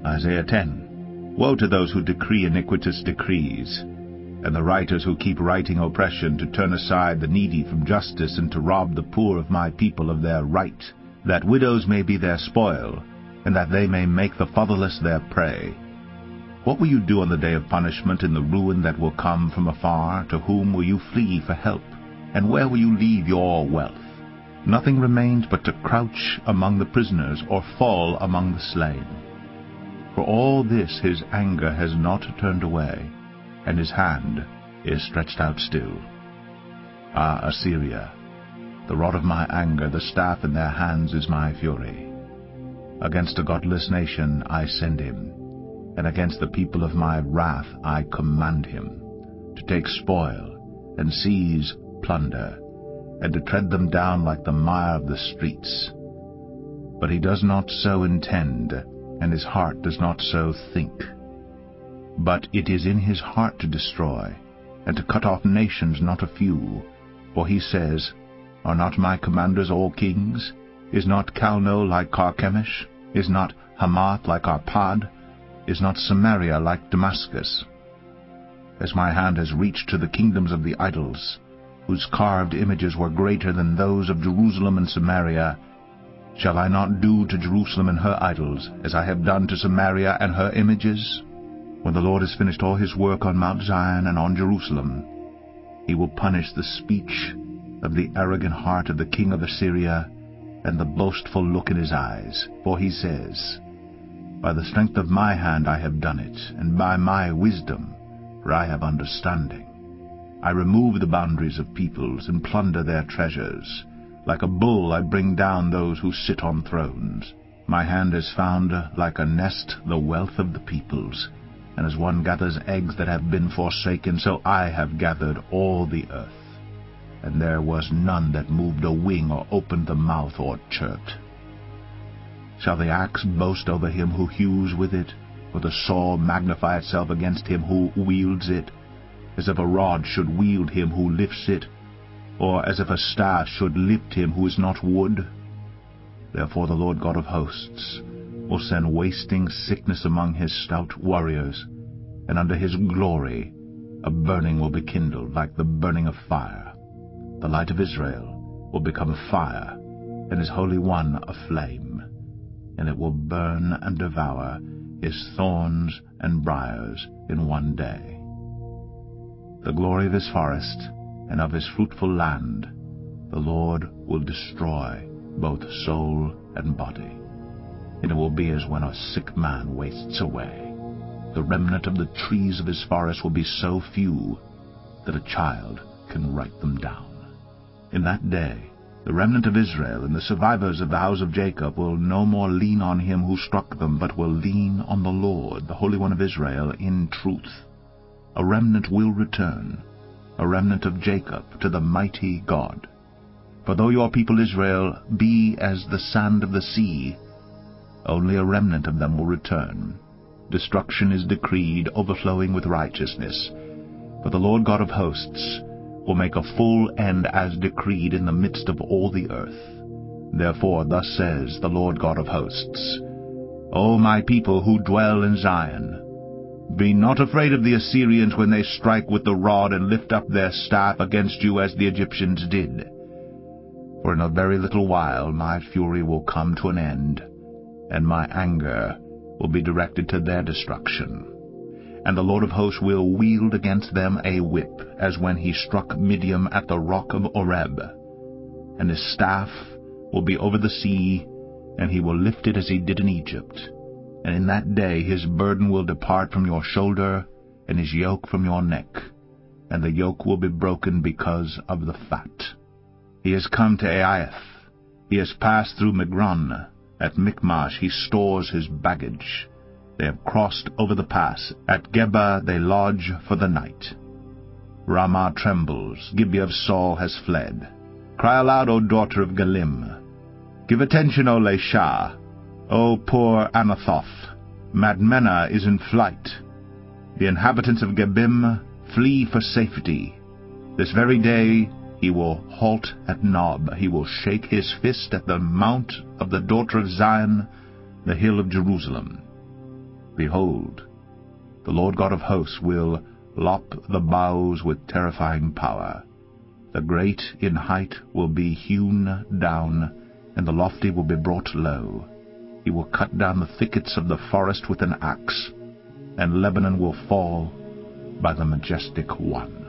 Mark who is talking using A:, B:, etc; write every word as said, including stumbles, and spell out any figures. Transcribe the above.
A: Isaiah ten. Woe to those who decree iniquitous decrees, and the writers who keep writing oppression, to turn aside the needy from justice, and to rob the poor of my people of their right, that widows may be their spoil, and that they may make the fatherless their prey. What will you do on the day of punishment, in the ruin that will come from afar? To whom will you flee for help? And where will you leave your wealth? Nothing remains but to crouch among the prisoners, or fall among the slain. For all this his anger has not turned away, and his hand is stretched out still. Ah, Assyria, the rod of my anger, the staff in their hands is my fury. Against a godless nation I send him, and against the people of my wrath I command him, to take spoil, and seize plunder, and to tread them down like the mire of the streets. But he does not so intend, and his heart does not so think. But it is in his heart to destroy, and to cut off nations not a few. For he says, Are not my commanders all kings? Is not Calno like Carchemish? Is not Hamath like Arpad? Is not Samaria like Damascus? As my hand has reached to the kingdoms of the idols, whose carved images were greater than those of Jerusalem and Samaria, shall I not do to Jerusalem and her idols as I have done to Samaria and her images? When the Lord has finished all his work on Mount Zion and on Jerusalem, he will punish the speech of the arrogant heart of the king of Assyria, and the boastful look in his eyes. For he says, By the strength of my hand I have done it, and by my wisdom, for I have understanding. I remove the boundaries of peoples, and plunder their treasures. Like a bull I bring down those who sit on thrones. My hand has found, like a nest, the wealth of the peoples, and as one gathers eggs that have been forsaken, so I have gathered all the earth. And there was none that moved a wing, or opened the mouth, or chirped. Shall the axe boast over him who hews with it, or the saw magnify itself against him who wields it? As if a rod should wield him who lifts it, or as if a staff should lift him who is not wood? Therefore the Lord God of hosts will send wasting sickness among his stout warriors, and under his glory a burning will be kindled like the burning of fire. The light of Israel will become a fire, and his Holy One a flame, and it will burn and devour his thorns and briars in one day. The glory of his forest and of his fruitful land the Lord will destroy, both soul and body. And it will be as when a sick man wastes away. The remnant of the trees of his forest will be so few that a child can write them down. In that day the remnant of Israel and the survivors of the house of Jacob will no more lean on him who struck them, but will lean on the Lord, the Holy One of Israel, in truth. A remnant will return, a remnant of Jacob, to the mighty God. For though your people Israel be as the sand of the sea, only a remnant of them will return. Destruction is decreed, overflowing with righteousness. For the Lord God of hosts will make a full end as decreed in the midst of all the earth. Therefore thus says the Lord God of hosts, O my people who dwell in Zion, be not afraid of the Assyrians when they strike with the rod and lift up their staff against you as the Egyptians did. For in a very little while my fury will come to an end, and my anger will be directed to their destruction. And the Lord of hosts will wield against them a whip, as when he struck Midian at the rock of Oreb. And his staff will be over the sea, and he will lift it as he did in Egypt. And in that day his burden will depart from your shoulder, and his yoke from your neck, and the yoke will be broken because of the fat. He has come to Aiath, he has passed through Migron. At Michmash he stores his baggage. They have crossed over the pass. At Geba they lodge for the night. Ramah trembles, Gibeah of Saul has fled. Cry aloud, O daughter of Galim. Give attention, O Laishah, O poor Anathoth. Madmenah is in flight. The inhabitants of Gebim flee for safety. This very day he will halt at Nob. He will shake his fist at the mount of the daughter of Zion, the hill of Jerusalem. Behold, the Lord God of hosts will lop the boughs with terrifying power. The great in height will be hewn down, and the lofty will be brought low. He will cut down the thickets of the forest with an axe, and Lebanon will fall by the majestic one.